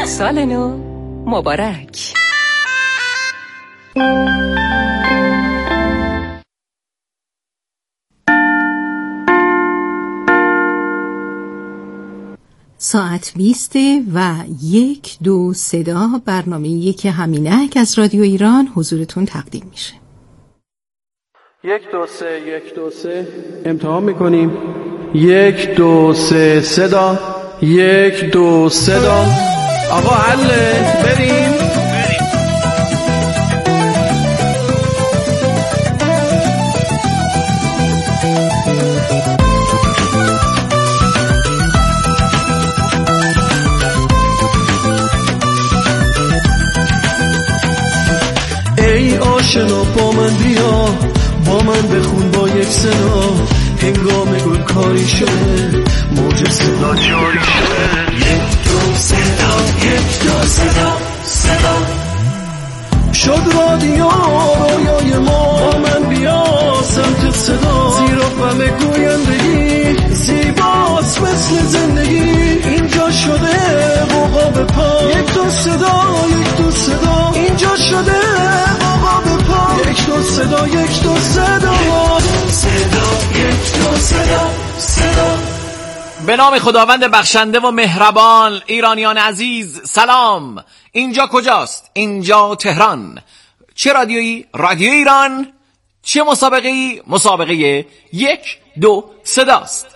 سال نو مبارک. ساعت 20 و 1 2 صدا برنامه یک همینک از رادیو ایران حضورتون تقدیم میشه. 1 2 3 1 2 3 امتحان میکنیم. 1 2 3 صدا 1 2 صدا. آقا حله بریم. ای آشنا با من بیا، با من بخون با یک صدا، هنگام گل کاری شده موج صدا جاری شده. 1 2 صدا 1 2 صدا صدا شد رادیو رویای ما، با من بیا سمت صدا، زیرا فم گویندگی زیباست مثل زندگی، اینجا شده بوقا به پا. 1 2 صدا 1 2 صدا اینجا شده بوقا به پا. 1 2 صدا 1 2 صدا صدا 1 2 صدا صدا. به نام خداوند بخشنده و مهربان. ایرانیان عزیز سلام. اینجا کجاست؟ اینجا تهران. چه رادیویی؟ رادیو ایران. چه مسابقه‌ای؟ مسابقه 1 2 صداست.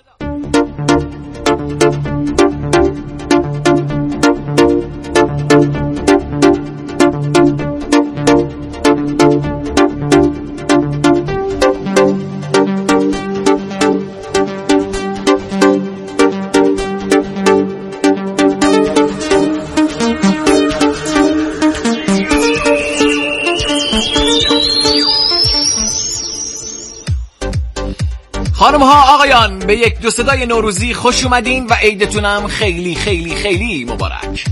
خانم ها آقایان، به 1 2 صدای نوروزی خوش اومدین و عیدتونم خیلی خیلی خیلی مبارک.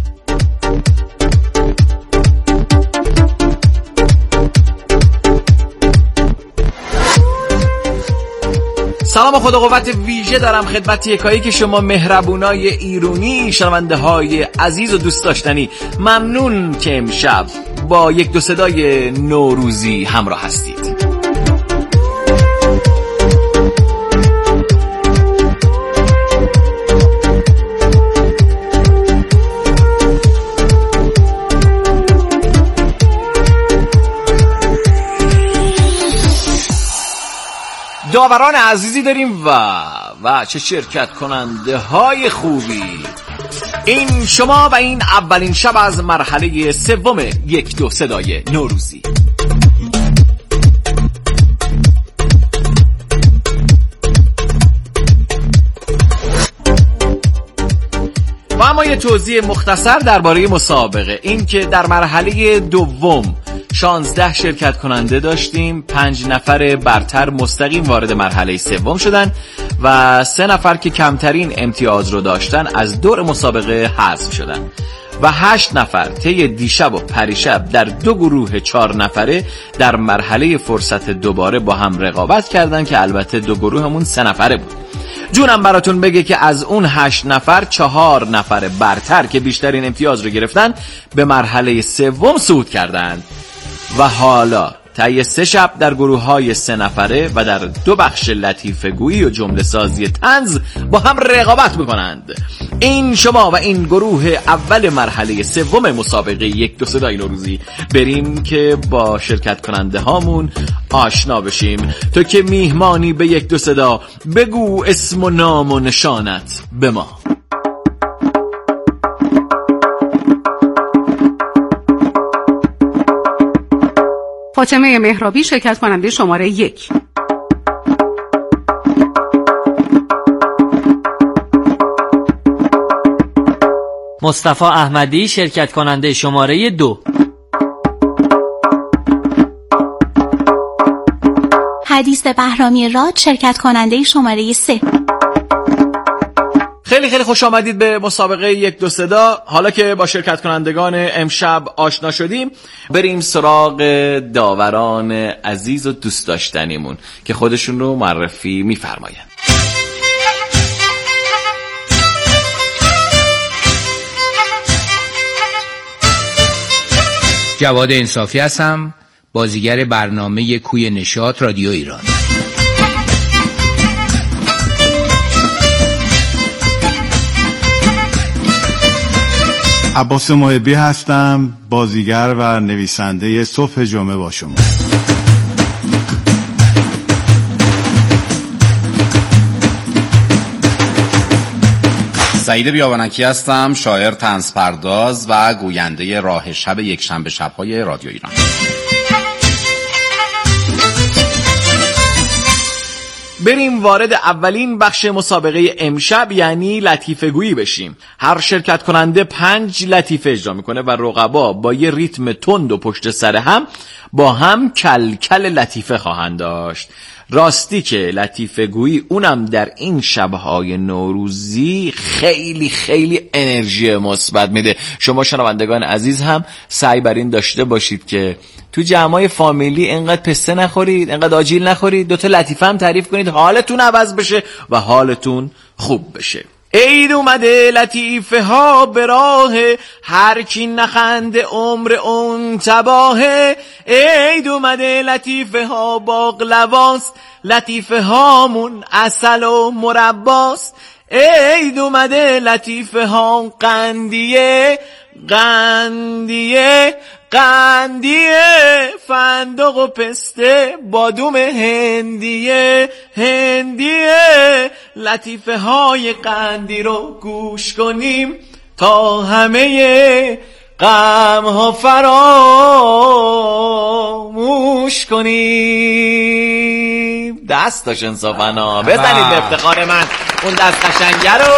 سلام و خدا قوت ویژه دارم خدمت یکایی که شما مهربونای ایرانی، شنونده های عزیز و دوست داشتنی. ممنون که امشب با 1 2 صدای نوروزی همراه هستید. داوران عزیزی داریم و چه شرکت کننده های خوبی. این شما و این اولین شب از مرحله سوم 1 2 صدای نوروزی. و اما یه توضیح مختصر درباره مسابقه. این که در مرحله دوم 16 شرکت کننده داشتیم، 5 نفر برتر مستقیم وارد مرحله سوم شدن و 3 نفر که کمترین امتیاز رو داشتن از دور مسابقه حذف شدن و 8 نفر طی دیشب و پریشب در 2 گروه 4 نفره در مرحله فرصت دوباره با هم رقابت کردن که البته 2 گروهمون 3 نفره بود. جونم براتون بگه که از اون 8 نفر 4 نفر برتر که بیشترین امتیاز رو گرفتن به مرحله سوم صعود کردند و حالا طی 3 شب در گروه‌های 3 نفره و در 2 بخش لطیفه گویی و جمله سازی طنز با هم رقابت می‌کنند. این شما و این گروه اول مرحله سوم مسابقه 1 2 صدای نوروزی. بریم که با شرکت کننده هامون آشنا بشیم. تو که میهمانی به 1 2 صدا، بگو اسم و نام و نشانت به ما. فاطمه مهرابی، شرکت کننده شماره 1. مصطفی احمدی، شرکت کننده شماره 2. حدیث بهرامی راد، شرکت کننده شماره 3. خیلی خیلی خوش آمدید به مسابقه 1 2 صدا. حالا که با شرکت کنندگان امشب آشنا شدیم، بریم سراغ داوران عزیز و دوست داشتنیمون که خودشون رو معرفی می‌فرمایند. جواد انصافی هستم، بازیگر برنامه کوی نشاط رادیو ایران. عباس محبی هستم، بازیگر و نویسنده صبح جمعه با شما. سعید بیابانکی هستم، شاعر، طنز پرداز و گوینده راه شب یک شنبه شب‌های رادیو ایران. بریم وارد اولین بخش مسابقه امشب یعنی لطیفه گویی بشیم. هر شرکت کننده 5 لطیفه اجرا میکنه و رقبا با یه ریتم تند و پشت سر هم با هم کل لطیفه خواهند داشت. راستی که لطیفه گویی اونم در این شبهای نوروزی خیلی خیلی انرژی مثبت میده. شما شنوندگان عزیز هم سعی بر این داشته باشید که تو جمعای فامیلی اینقدر پسته نخورید، اینقدر آجیل نخورید، 2 تا لطیفه هم تعریف کنید، حالتون عوض بشه و حالتون خوب بشه. عید اومده لطیفه ها به راه، هر کی نخنده عمر اون تباهه. عید اومده لطیفه ها باقلواست، لطیفه هامون عسل و مرباست. عید اومده لطیفه ها قندیه فندق و پسته بادوم هندیه لطیفه های قندی رو گوش کنیم تا همه غم ها فراموش کنیم. دست داشت انصافانا بزنید به افتخار من اون دست قشنگه رو.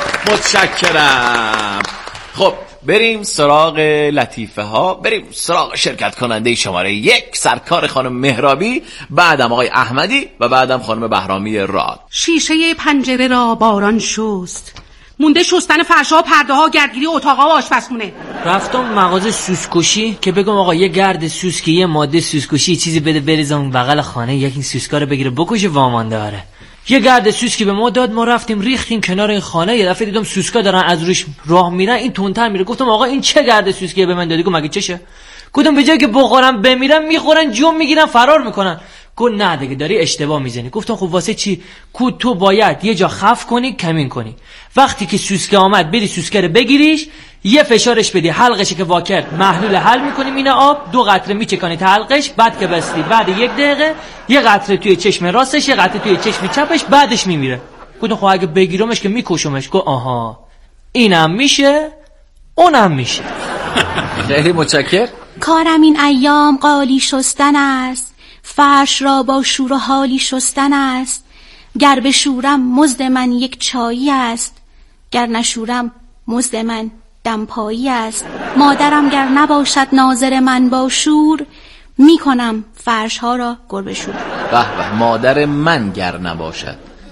متشکرم. خب بریم سراغ لطیفه ها، بریم سراغ شرکت کننده شماره 1 سرکار خانم مهرابی، بعدم آقای احمدی و بعدم خانم بهرامی راد. شیشه پنجره را باران شست، مونده شستن فرش‌ها و پرده‌ها، گردگیری اتاق‌ها و آشپزخونه. رفتم مغازه سوسکشی که بگم آقا یه گرد سوسکی، یه ماده سوسکشی چیزی بده بریزم بغل خانه، یکی سوسکا رو بگیره بکشه وامانده داره. یه گرد سوسکی به ما داد، ما رفتیم ریختیم کنار این خانه. یه دفعه دیدم سوسکا دارن از روش راه میرن، این تندتر میره. گفتم آقا این چه گرد سوسکیه به من دادی؟ گفت مگه چشه؟ گفتم به جای که بخورم بمیرم میخورن جون میگیرن فرار میکنن. گفت نه دیگه داری اشتباه میزنی. گفتم خب واسه چی؟ گفت تو باید یه جا خف کنی کمین کنی، وقتی که سوسکه آمد بری سوسکه رو بگیریش، یه فشارش بدی، حلقش که وا کرد محلول حل میکنی مینه آب، 2 قطره میچکانی تا حلقش، بعد که بستی بعد 1 دقیقه یه قطره توی چشم راستش، یه قطره توی چشم چپش، بعدش میمیره. گفتم خب اگه بگیرمش که میکشمش. گفت آها اینم میشه اونم میشه. خیلی متشکرم. کارم این ایام قالی شستن است، فرش را با شور و حالی شستن است. گر بشورم مزد من یک چایی است، گر نشورم مزد من دمپایی است. مادرم گر نباشد ناظر من با شور، میکنم فرش ها را گربه شور. به به، مادر من گر نباشد،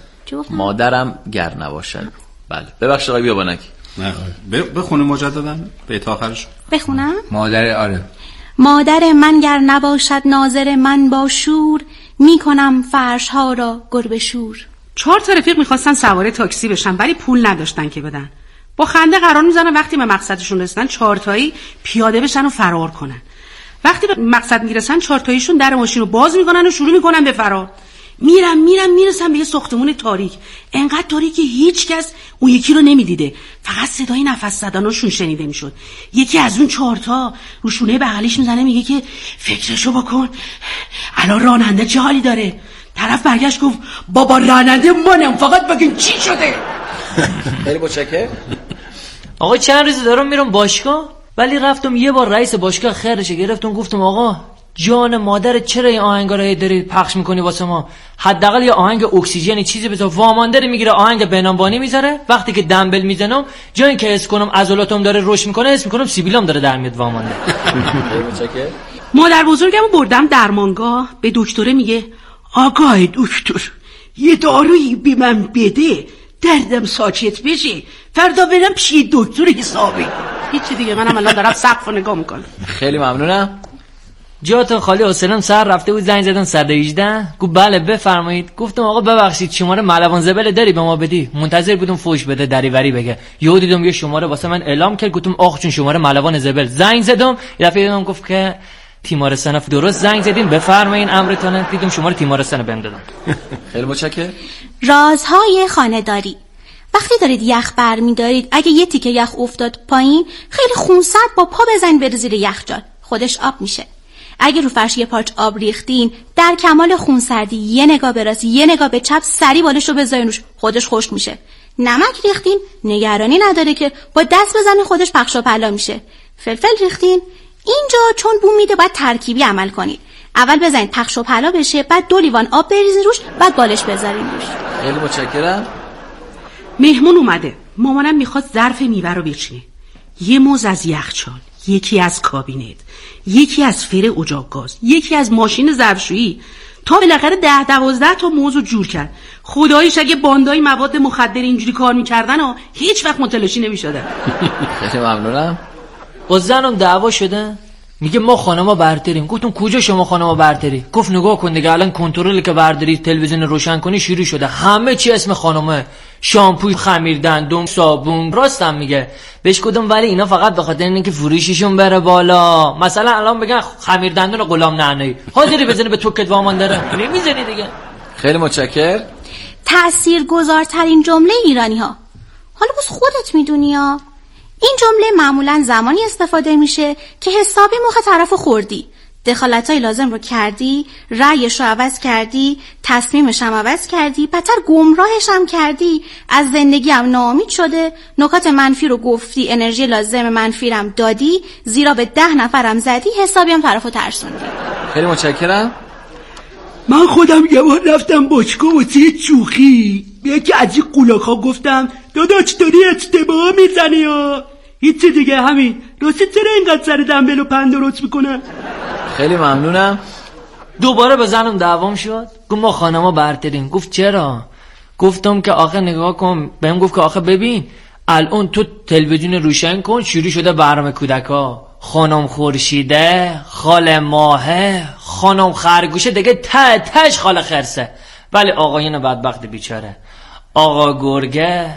مادرم گر نباشد. بله ببخشید آقای بیابانکی. نه بخونه مجددا بیت آخرش. بخونم؟ آره. مادر من گر نباشد ناظر من با شور، میکنم فرش ها را گربه شور. 4 تا رفیق میخواستن سوار تاکسی بشن ولی پول نداشتن که بدن. با خنده قرار میزنن وقتی به مقصدشون رسیدن 4 تایی پیاده بشن و فرار کنن. وقتی به مقصد میرسن 4 تاییشون در ماشین رو باز میکنن و شروع میکنن به فرار. میرسن به یه ساختمون تاریک، انقدر تاریک که هیچ کس اون یکی رو نمیدیده، فقط صدای نفس زدناشون شنیده میشد. یکی از اون 4 تا روشونه بغلیش میزنه میگه که فکرشو بکن الان راننده چه حالی داره. طرف برگشت گفت بابا راننده منم، فقط بگین چی شده. خیلی متشکرم. آقا چند روز دارم میرم باشگاه، ولی رفتم یه بار رئیس باشگاه خیرش گرفتم، گفتم آقا جان مادرت چرا این آهنگا رو داری پخش میکنی واسه ما؟ حداقل یه آهنگ اکسیژن چیزی بذار. وامانده میگیره آهنگ بنامبانی میذاره، وقتی که دمبل میزنم جای که حس کنم عضلاتم داره رشد میکنه حس میکنم سیبیلام داره در میاد. وامانده. مادر بزرگمو بردم درمانگاه، به دکتره میگه آقای دکتر یه دارویی به من بده دردم ساکت بشه، فردا برم پیش دکتر حسابی. هیچی دیگه، منم الان دارم سقفو نگاه میکنم. خیلی ممنونم. جاتون خالی حسینم سر رفته بود زنگ زدن 118. گفت بله بفرمایید. گفتم آقا ببخشید شماره ملوان زبل داری به ما بدی؟ منتظر بودم فوش بده دریوری بگه. یهو دیدم یه شماره واسه من اعلام کرد. گفتم آخ چون شماره ملوان زبل. زنگ زدم یه دفعه دیدم گفت که تیمارستان درست زنگ زدین بفرمایین امرتونه. دیدم شماره تیمارستان بهم دادن. خیلی متشکرم. رازهای خانه‌داری. وقتی دارید یخ برمی‌دارید اگه یه تیکه یخ افتاد پایین خیلی خونسرد با پا بزنید بره زیر یخچال، خودش آب میشه. اگه رو فرش یه پارچ آب ریختین در کمال خونسردی یه نگاه به راست یه نگاه به چپ سری بالش رو بذارین روش، خودش خشک میشه. نمک ریختین نگرانی نداره که با دست بزنین خودش پخش و پلا میشه. فلفل ریختین اینجا چون بو میده باید ترکیبی عمل کنید. اول بزنید پخش و پلا بشه، بعد 2 لیوان آب بریزین روش، بعد بالش بذارین روش. خیلی متشکرم. مهمون اومده. مامانم میخواد ظرف میوه رو بچینه. یه موز از یخچال، یکی از کابینت، یکی از فر اجاق گاز، یکی از ماشین ظرفشویی، تا بالاخره 10-12 تا موز رو جور کرد. خداییش اگه باندای مواد مخدر اینجوری کار میکردن و هیچ وقت متلاشی نمیشدن. خیلی ممنونم. با زنم دعوا شده. میگه ما خانما برتریم. گفتم کجا شما خانما برتری؟ گفت نگاه کن دیگه الان کنترل که برداری تلویزیون روشن کنی شروع شده همه چی اسم خانمه، شامپو، خمیر دندون، صابون. راستم میگه. بهش گفتم ولی اینا فقط به خاطر اینکه فروششون بره بالا. مثلا الان بگن خمیر دندون غلام نعنایی حاضری بزنی به توکت وامان داره نمیزنی دیگه. خیلی متشکرم. تاثیرگذارترین جمله ایرانی‌ها. حالا بس خودت میدونی ها. این جمله معمولا زمانی استفاده میشه که حسابی مخ طرفو خوردی، دخالتای لازم رو کردی، رأیش رو عوض کردی، تصمیمش هم عوض کردی، بدتر گمراهش هم کردی، از زندگی هم ناامید شده، نکات منفی رو گفتی، انرژی لازم منفی رو هم دادی، زیرا به 10 نفرم زدی، حسابی هم طرفو ترسوندی. خیلی متشکرم. من خودم یه بار رفتم باشگاه واسه شوخی، به یکی از این قولاک‌ها گفتم داداش داری اشتباه میزنی ها. هیچ دیگه همین. راستی چرا اینقدر سر دنبل و پن درست میکنه؟ خیلی ممنونم. دوباره به زنم دعوام شد. گفت ما خانما برتریم. گفت چرا؟ گفتم که آخه نگاه کن. بهم گفت که آخه ببین الان تو تلویزیون روشن کن شروع شده برنامه کودکا، خانم خورشیده، خاله ماهه، خانم خرگوشه، دیگه تش خاله خرسه. ولی آقایون بدبخت بیچاره، آقا گرگه،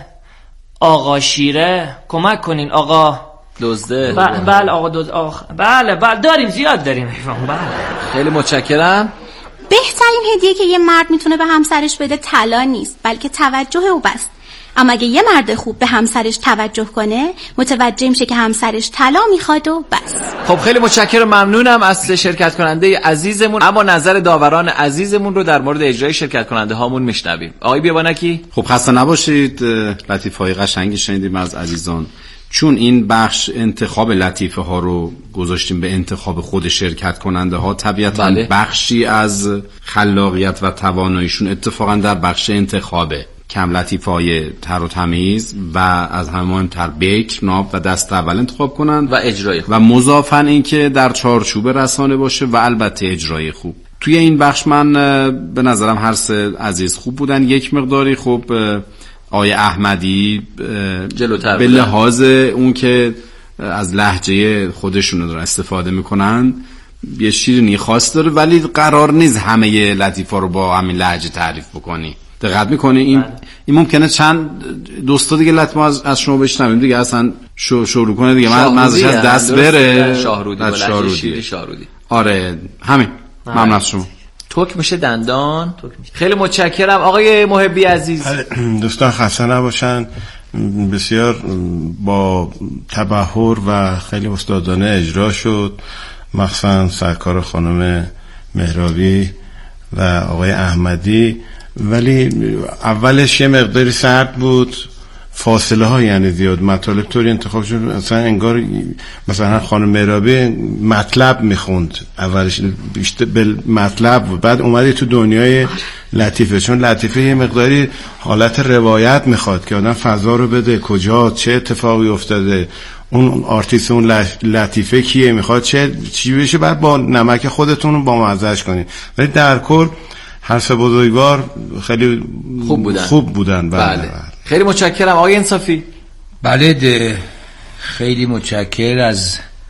آقا شیره، کمک کنین آقا دزده. بله آقا دزد. بله داریم، زیاد داریم. بله. خیلی متشکرم. بهترین هدیه که یه مرد میتونه به همسرش بده طلا نیست بلکه توجه او بس. اما اگه یه مرد خوب به همسرش توجه کنه متوجه میشه که همسرش طلا میخواد و بس. خب خیلی متشکرم، ممنونم از شرکت کننده عزیزمون. اما نظر داوران عزیزمون رو در مورد اجرای شرکت کننده هامون میشنویم. آقای بیابانکی. خب خسته نباشید. لطیفه‌های قشنگی شنیدیم از عزیزان. چون این بخش انتخاب لطیفه ها رو گذاشتیم به انتخاب خود شرکت کننده ها، طبیعتاً بخشی از خلاقیت و تواناییشون اتفاقاً در بخش انتخابه. کم لطیفه های تر و تمیز و از همه مهمتر بکر، ناب و دست اول انتخاب کنند و اجرای خوب. و مضافاً این که در چارچوب رسانه باشه و البته اجرای خوب. توی این بخش من به نظرم هر سه عزیز خوب بودن. یک مقداری خوب آقای احمدی جلوتر به لحاظ اون که از لهجه خودشون دارن استفاده میکنن یه شیرینی خاص داره، ولی قرار نیست همه لطیفا رو با همین لهجه تعریف بکنی. دقت میکنی این ممکنه چند دوستا دیگه لطمه از شما بشنویم دیگه اصلا شروع کنه دیگه من ازش از دست بره. شاهرودی. آره همین. ممنون از شما. توک میشه دندان. خیلی متشکرم آقای محبی عزیز. دوستان خسته نباشن. بسیار با تبحر و خیلی استادانه اجرا شد، مخصوصا سرکار خانم مهرابی و آقای احمدی. ولی اولش یه مقداری سرد بود، فاصله ها یعنی زیاد، مطالب طوری انتخاب شد مثلا انگار مثلا خانم مهرابی مطلب میخوند اولش بیشتر به مطلب و بعد اومدی تو دنیای لطیفه، چون لطیفه یه مقداری حالت روایت میخواد که آدم فضا رو بده، کجا چه اتفاقی افتاده، اون آرتیست اون لطیفه کیه، میخواد چی بشه، بعد با نمک خودتون رو با مزهش کنید. ولی در کل هر سه بزرگوار خیلی خوب بودن. بله. خیلی متشکرم آقای انصافی. بله خیلی متشکر از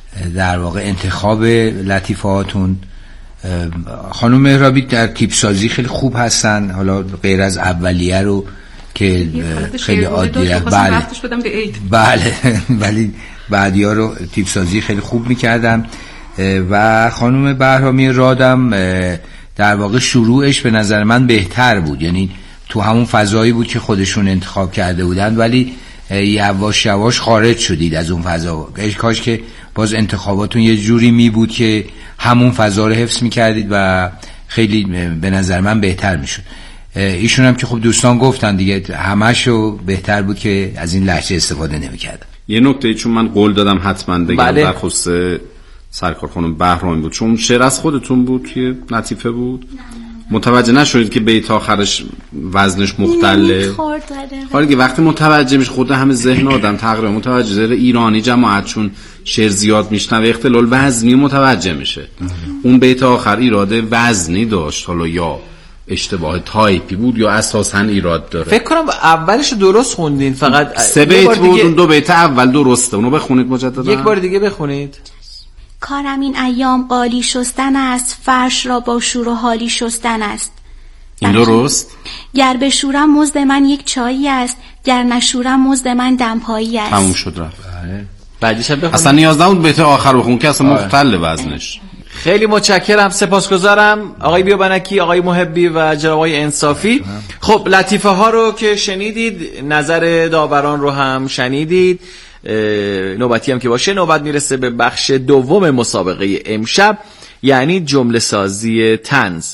در واقع انتخاب لطیفه هاتون. خانم مهرابی در تیپ سازی خیلی خوب هستن، حالا غیر از اولیه رو که خیلی عادیه، بله ولی بعدیا رو تیپ سازی خیلی خوب میکردم. و خانم بهرامی رادم در واقع شروعش به نظر من بهتر بود، یعنی تو همون فضایی بود که خودشون انتخاب کرده بودن، ولی یواش یواش خارج شدید از اون فضا. کاش که باز انتخاباتون یه جوری می بود که همون فضا رو حفظ می کردید و خیلی به نظر من بهتر می شد. ایشون هم که خب دوستان گفتن دیگه همشو بهتر بود که از این لهجه استفاده نمی کردن. یه نکته چون من قول دادم حتما بگم در خصوص سرکار خانم بهرامی بود، چون شعر از خودتون بود که لطیفه بود، متوجه نشدید که بیت آخرش وزنش مختله؟ حالا که وقتی متوجه میشه خود همه ذهن آدم تقریبا متوجه زیر ایرانی جماعت چون شعر زیاد میشنوه اختلال وزنی متوجه میشه. اون بیت آخر ایراده وزنی داشت، حالا یا اشتباه تایپی بود یا اساساً ایراد داره. فکر کنم اولش درست خوندین، فقط 3 بیت بود، اون 2 بیت اول درسته. اونو بخونید مجددا. یک بار دیگه بخونید. کارم این ایام قالی شستن است، فرش را با شور و حالی شستن است. این درست؟ گر بشورم مزد من یک چایی است، گر نشورم مزد من دمپایی است. تموم شد رفت. بعدیش هم بخونید. اصلا نیاز نبود بیت آخر بخون که اصلا مختل وزنش. خیلی متشکرم، سپاسگزارم آقای بیابنکی، آقای محبی و جناب آقای انصافی. خب لطیفه ها رو که شنیدید، نظر داوران رو هم شنیدید، نوبتی هم که باشه نوبت میرسه به بخش دوم مسابقه امشب، یعنی جمله سازی طنز.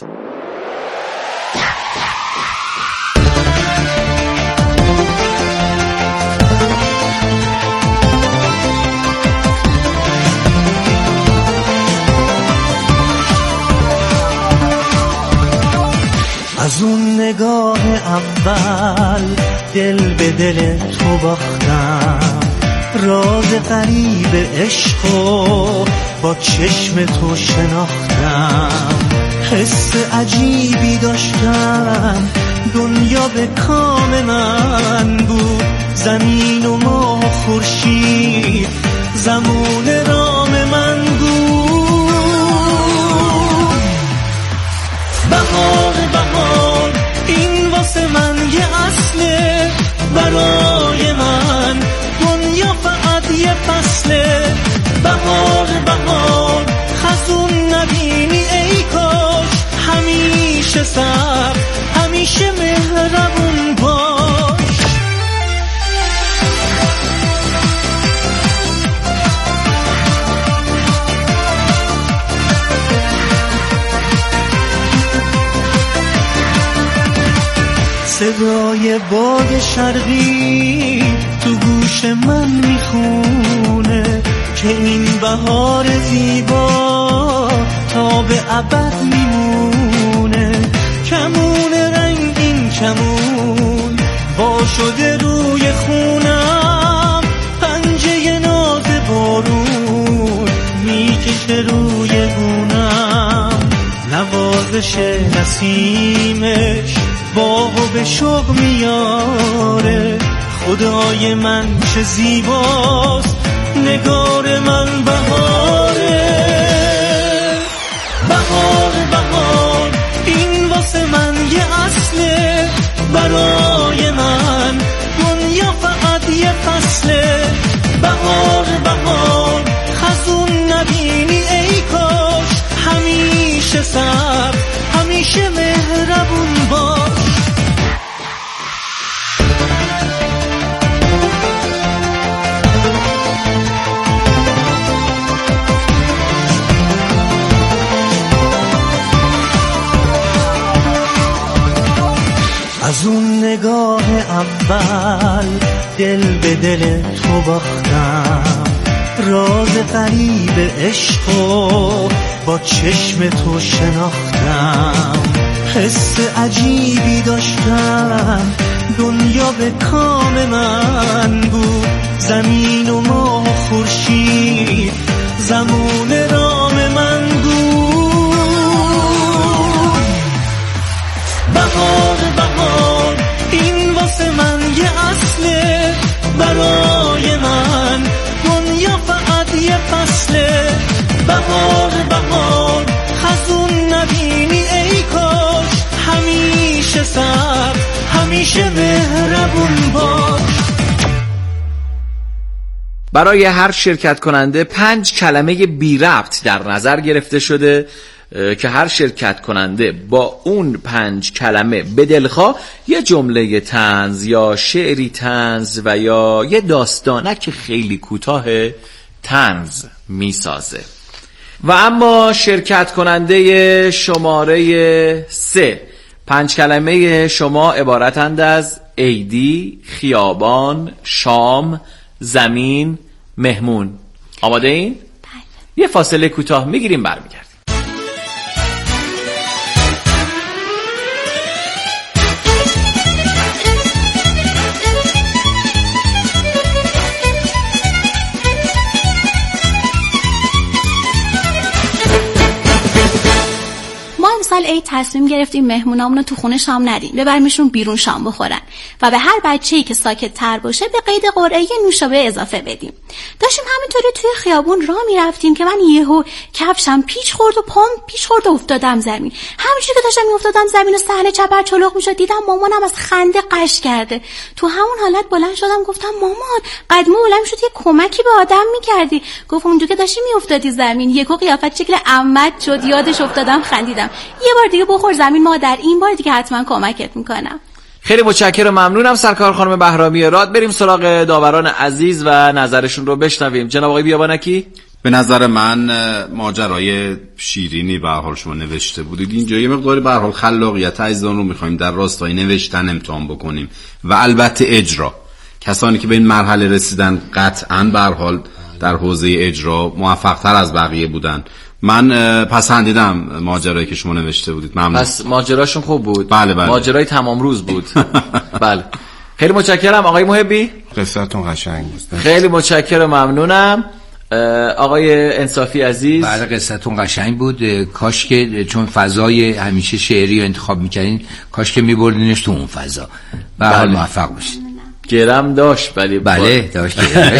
از اون نگاه اول دل به دل تو باختم، راز غریب عشقو با چشم تو شناختم، حس عجیبی داشتم دنیا به کام من بود، زمین و ماه و خورشید زمان رام من بود. بهار این واسه من یه اصله، برای من دنیا فقط یه فصله. بهار خزون نبینی ای کاش، همیشه سبز همیشه مهربون باش. صدای باد شرقی تو گوش من میخونه که این بهار زیبا تا به ابد میمونه. کمون رنگین کمون وا شده روی خونم، پنجه ناز بارون میکشه روی گونم، نوازش نسیمش باغو به شوق میاره. خدای من چه زیباست نگار من بهاره. بهار این واسه من یه اصله، برای من دنیا فقط یه فصله. بهار خزون نبینی ای کاش، همیشه سبز همیشه مهربون باش. از اون نگاه اول دل به دل تو باختم، راز غریب عشقو با چشم تو شناختم، حس عجیبی داشتم دنیا به کام من بود، زمین و ماه و خورشید زمان رام من بود. بهار این واسه من یه اصله، برای من دنیا فقط یه فصله. برای هر شرکت کننده 5 کلمه بی ربط در نظر گرفته شده که هر شرکت کننده با اون 5 کلمه به دلخواه یه جمله طنز یا شعری طنز و یا یه داستانک خیلی کوتاه طنز میسازه. و اما شرکت کننده شماره 3، 5 کلمه شما عبارتند از عیدی، خیابان، شام، زمین، مهمون. آماده این؟ بله. یه فاصله کوتاه میگیریم برمیگردیم. امسال عید تصمیم گرفتیم مهمونامونو تو خونه شام ندیم، ببریمشون بیرون شام بخورن و به هر بچه‌ای که ساکت تر باشه به قید قرعه یه نوشابه اضافه بدیم. داشتیم همینطوری توی خیابون راه میرفتیم که من یهو کفشم پیچ خورد و پام پیچ خورد و افتادم زمین. همینجوری که داشتم میافتادم زمین و صحنه چپر چلوق میشد، دیدم مامانم از خنده قش کرده. تو همون حالت بلند شدم گفتم مامان قدمو بلند میشد یه کمکی به آدم میکردی. گفت اونجوری که داشتی میافتادی زمین یهو قیافت شکل عمت شد، یادش افتادم خندیدم. یه بار دیگه بخور زمین مادر، این بار دیگه حتما کمکت میکنم. خیلی متشکرم، ممنونم سرکار خانم بهرامی راد. بریم سراغ داوران عزیز و نظرشون رو بشنویم. جناب آقای بیابانکی. به نظر من ماجرای شیرینی به هر حال شما نوشته بودید، اینجا یه مقداری به هر حال خلاقیت عزیزان رو می‌خوایم در راستای نوشتن امتحان بکنیم و البته اجرا. کسانی که به این مرحله رسیدن قطعاً به هر حال در حوزه اجرا موفق‌تر از بقیه بودن. من پسندیدم ماجرایی که شما نوشته بودید. ممنون. پس ماجراشون خوب بود. بله بله. ماجرای تمام روز بود. بله. خیلی متشکرم آقای محبی. قصتون قشنگ بود. خیلی متشکرم، ممنونم. آقای انصافی عزیز. بله قصتون قشنگ بود. کاش که چون فضای همیشه شعری رو انتخاب می‌کردین کاش که می‌بردینش تو اون فضا. به هر حال موفق باشید. گرم داشت ولی بله داشت.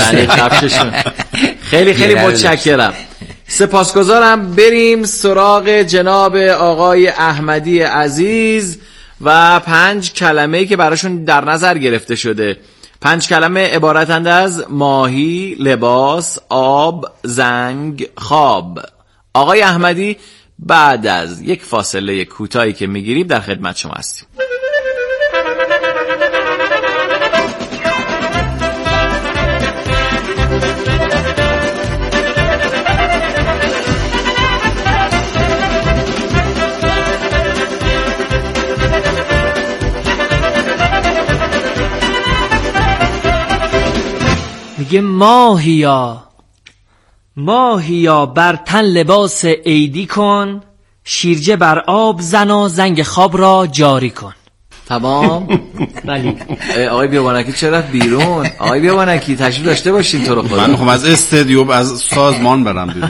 خیلی خیلی متشکرم. سپاسگزارم. بریم سراغ جناب آقای احمدی عزیز و 5 کلمه‌ای که براشون در نظر گرفته شده. 5 کلمه عبارتند از ماهی، لباس، آب، زنگ، خواب. آقای احمدی بعد از یک فاصله کوتاهی که میگیریم در خدمت شما هستیم. میگه ماهیا بر تن لباس عیدی کن، شیرجه بر آب زن و زنگ خواب را جاری کن. تمام. بله. آقای بیابانکی چرا بیرون؟ آقای بیابانکی تشریف داشته باشین تو رو خدا. من میخوام از استادیوم از سازمان برم بیرون.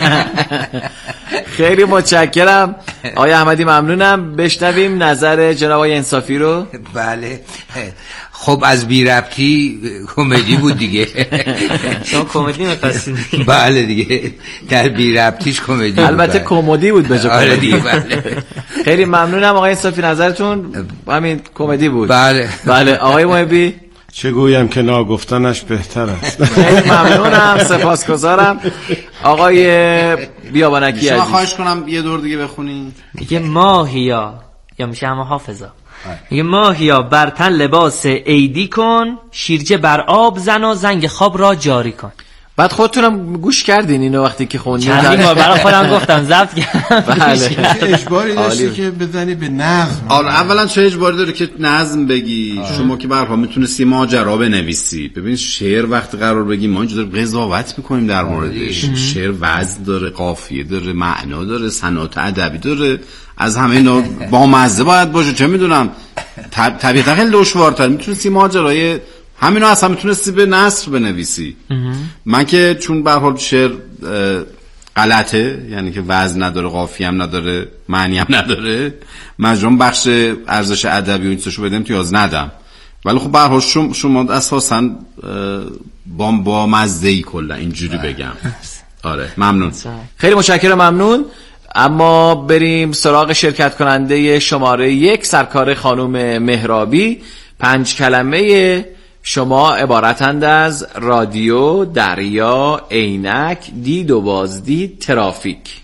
خیلی متشکرم آقای احمدی، ممنونم. بشنویم نظر جناب آقای انصافی رو. بله خب از بی ربطی کمدی بود دیگه. شما کمدی می‌خواستین؟ بله دیگه در بی ربطیش کمدی بود. البته کمدی بود به جای کمدی. بله. خیلی ممنونم آقای انصافی، نظرتون همین کمدی بود. بله بله. آقای محبی چه گویم که ناگفتنش بهتر است. خیلی ممنونم، سپاسگزارم. آقای بیابانکی عزیز خواهش کنم یه دور دیگه بخونی. میگه ماهیا، یا میشه همه حافظا. میگه ماهیا بر تن لباس عیدی کن، شیرجه بر آب زن و زنگ خواب را جاری کن. بعد خودتونم گوش کردین اینو وقتی که خوندین؟ چندین بار برای خودم گفتم، ضبط کردم. بله. اجباری داشتی که بزنی به نظم. اولا چه اجباری داره که نظم بگی؟ شما که به هر حال میتونستی ماجرا بنویسی. ببین شعر وقتی قرار بگیم ما اینجا قضاوت میکنیم در موردش. شعر وزن داره، قافیه داره، معنا داره، صنعت ادبی داره. از همه اینا با مزه باید باشه. چه میدونم طبیعتا خیلی دشوارتر. میتونستی ماجرای همینا اصلا میتونستی به نثر بنویسی. من که چون به هر حال شعر غلطه، یعنی که وزن نداره، قافیه هم نداره، معنی هم نداره، مجبورم بخش ارزش ادبی و این چیزاشو بدم امتیاز ندم. ولی خب به هر حال شما اساسا با مزه‌ای کلا اینجوری بگم. آره ممنون. خیلی متشکرم، ممنون. اما بریم سراغ شرکت کننده شماره 1 سرکار خانم مهرابی. 5 کلمه شما عبارتند از رادیو، دریا، عینک، دید و بازدید، ترافیک.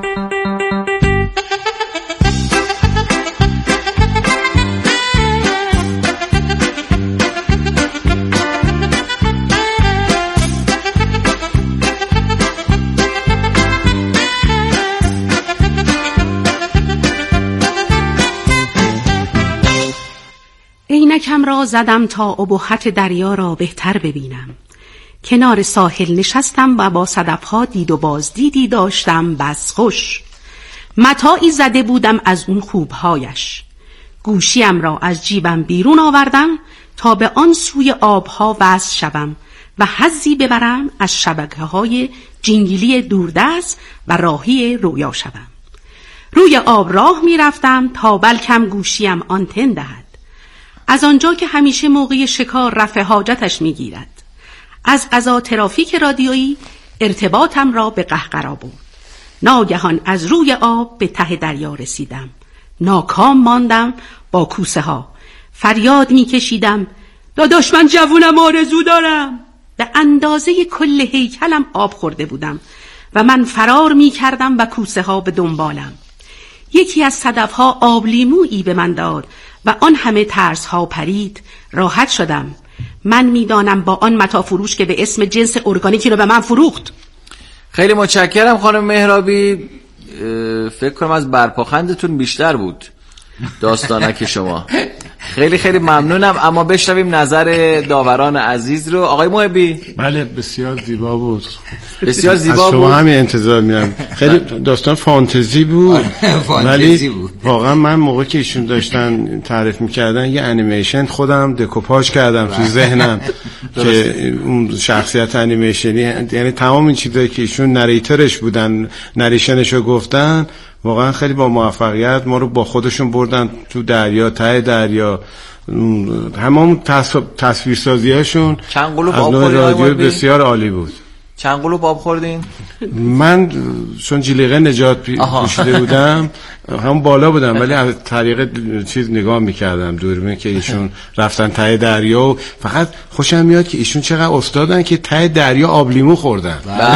عینکم را زدم تا ابهت دریا را بهتر ببینم. کنار ساحل نشستم و با صدفها دید و بازدیدی داشتم بس خوش. متاعی زده بودم از اون خوبهایش. گوشیم را از جیبم بیرون آوردم تا به آن سوی آبها وصل شوم و حظی ببرم از شبکه‌های جنگلی دوردست و راهی رویا شوم. روی آب راه می رفتم تا بلکم گوشیم آنتن دهد. از آنجا که همیشه موقع شکار رفع حاجتش می گیرد. از قضا ترافیک رادیویی ارتباطم را به قهقرا برد. ناگهان از روی آب به ته دریا رسیدم. ناکام ماندم با کوسه ها. فریاد می کشیدم داداش من جوونم آرزو دارم. به اندازه کل هیکلم آب خورده بودم و من فرار می کردم و کوسه ها به دنبالم. یکی از صدفها آب لیمویی به من داد و آن همه ترس ها پرید. راحت شدم. من میدانم با آن متاع فروش که به اسم جنس ارگانیکی رو به من فروخت. خیلی متشکرم خانم مهرابی. فکر کنم از برپاخندتون بیشتر بود داستانک شما. خیلی خیلی ممنونم. اما بشنویم نظر داوران عزیز رو. آقای محبی. بله بسیار زیبا بود. بسیار زیبا بود. از شما بود. همین انتظار میرم. خیلی داستان فانتزی بود. ولی واقعا من موقعی که ایشون داشتن تعریف میکردن یه انیمیشن خودم دکوپاژ کردم تو ذهنم که اون شخصیت انیمیشنی، یعنی تمام این چیزایی که ایشون نریتورش بودن، نریشنشو گفتن، واقعا خیلی با موفقیت ما رو با خودشون بردن تو دریا، ته دریا. همون تصویرسازیاشون چند قلوب از نوع رادیو بسیار عالی بود. چند قلوب آب خوردین؟ من چون جلیقه نجات پوشیده بودم هم بالا بودم، ولی از طریق چیز نگاه میکردم دوربین که ایشون رفتن ته دریا و فقط خوشم میاد که ایشون چقدر استادن که ته دریا آب لیمو خوردن.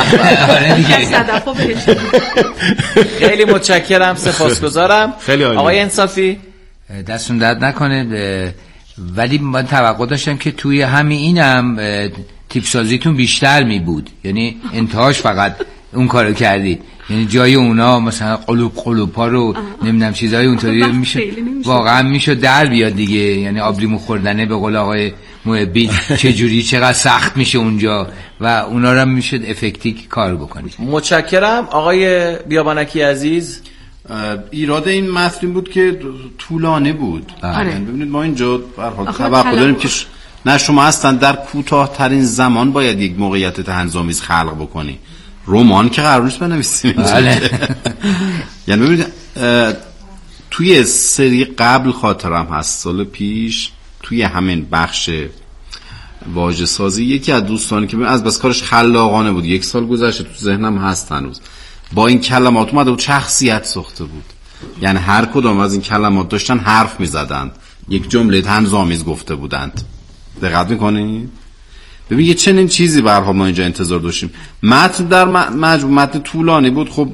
خیلی متشکرم، سپاسگزارم. آقای انصافی دستون درد نکنه، ولی من توقع داشتم که توی همین اینم تیپ سازیتون بیشتر می بود، یعنی انتهاش فقط اون کارو کردید، یعنی جای اونا مثلا قلوب ها رو نمیدونم چیزای اونطوری میشه واقعا میشه در بیاد دیگه، یعنی آب لیمو خوردنه به قول آقای محبی چجوری چقدر سخت میشه اونجا و اونا رو میشه افکتی کار بکنید. متشکرم. آقای بیابانکی عزیز. ایراد این متن بود که طولانه بود. ببینید ما اینجا به هر حال توقع داریم که نه شما هستن در کوتاه‌ترین زمان باید یک موقعیت تنظیمیز خلق بکنی. رمان که قرار نیست بنویسیم. بله. یعنی ببینید توی سری قبل خاطرم هست سال پیش توی همین بخش واژه سازی یکی از دوستانی که از بس کارش خلاقانه بود، 1 سال گذشته تو ذهنم هست هنوز، با این کلمات اومده بود شخصیت ساخته بود. یعنی هر کدام از این کلمات داشتن حرف می‌زدند، یک جمله طنزآمیز گفته بودند. دقت می‌کنید؟ ببین یه چنین چیزی به هر حال ما اینجا انتظار داشتیم. متن در متن طولانی بود. خب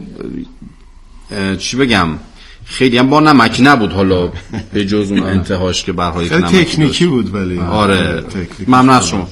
چی بگم، خیلی هم با نمک نبود، حالا به جز اون انتهاش که برهای تکنیکی بود. ولی آره ممنون از شما.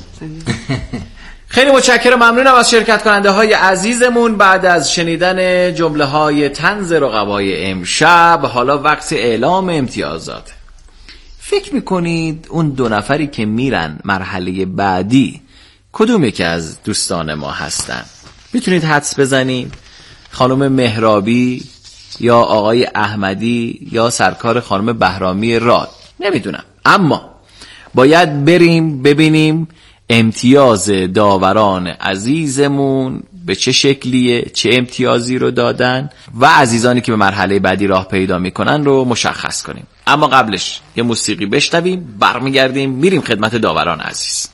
خیلی متشکرم، ممنونم از شرکت کننده های عزیزمون. بعد از شنیدن جمله های طنز رقبای امشب، حالا وقت اعلام امتیازات. فکر میکنید اون 2 نفری که میرن مرحله بعدی کدوم یکی از دوستان ما هستن؟ میتونید حدس بزنید؟ خانم مهرابی یا آقای احمدی یا سرکار خانم بهرامی راد؟ نمیدونم، اما باید بریم ببینیم امتیاز داوران عزیزمون به چه شکلیه، چه امتیازی رو دادن و عزیزانی که به مرحله بعدی راه پیدا میکنن رو مشخص کنیم. اما قبلش یه موسیقی بشنویم، برمیگردیم میریم خدمت داوران عزیز.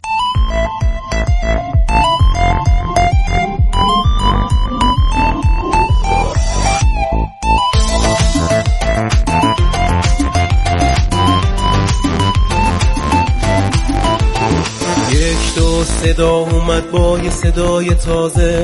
صدا اومد با یه صدای تازه